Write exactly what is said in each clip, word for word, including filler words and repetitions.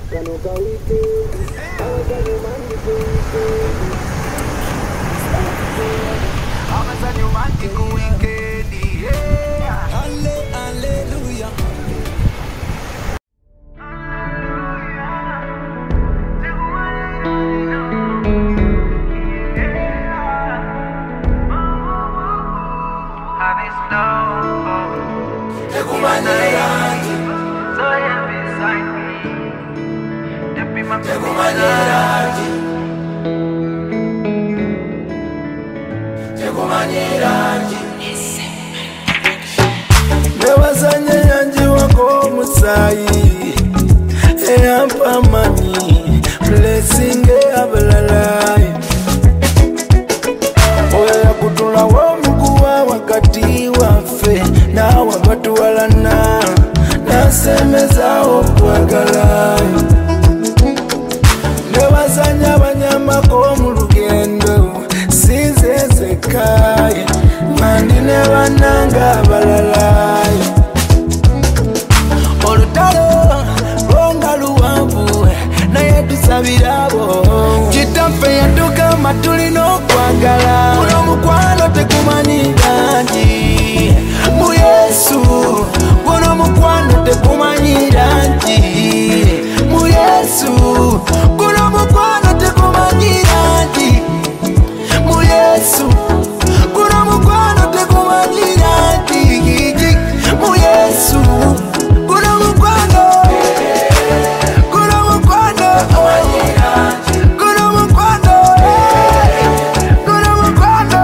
Newazanye yanji wako musai Eyampa mani Blessing eyabalalai Oya ya kutula wa mkuwa wakati wafe Na wabatu walana Nasemeza okwagalai Newazanye abanyama komulugendo Sinzezekai Mandine bananga balalai Olutalo longa luwanvu naye tusabirabo Kitampe yaduka matulino kwagala Muno mukwano tekumanyira nti Mu Yesu Muno mukwano tekumanyira nti Mu Yesu Muno mukwano tekumanyira nti Mu Yesu Kuno mukwano tekumanyira nti Mu Yesu Kuno mukwano Kuno mukwano Kuno mukwano Kuno mukwano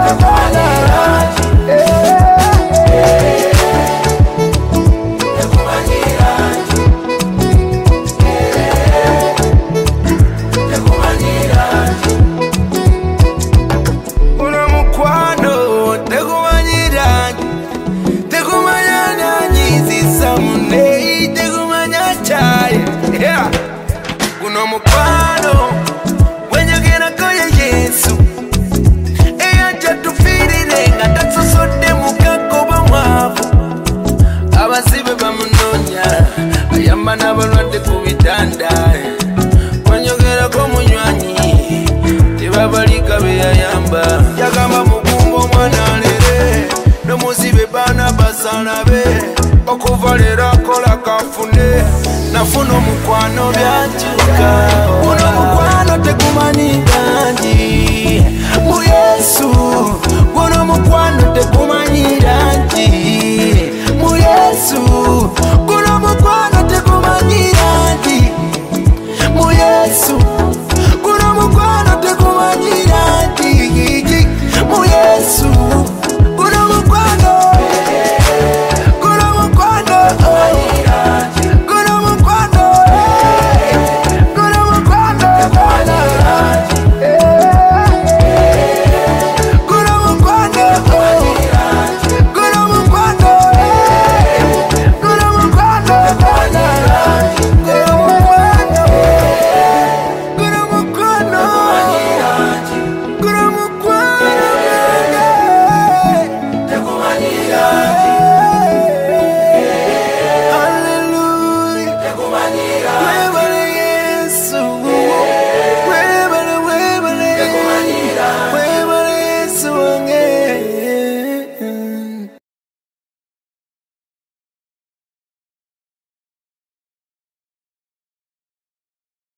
Kuno mukwano wenyogera koye Yesu eyaja tufirire nga tatusodde mukakoba mwavu abasibe bamunonya ayamba n'abalwadde ku bitanda wenyogerako munywanyi tebabalika beyayamba yagamba mugumba omwana alere nomuzibe baana basalabe okuva leero akola kafune nafuna omukwano byakyuka Muno mukwano tekumanyira nti Mu Yesu Muno mukwano tekumanyira nti Mu Yesu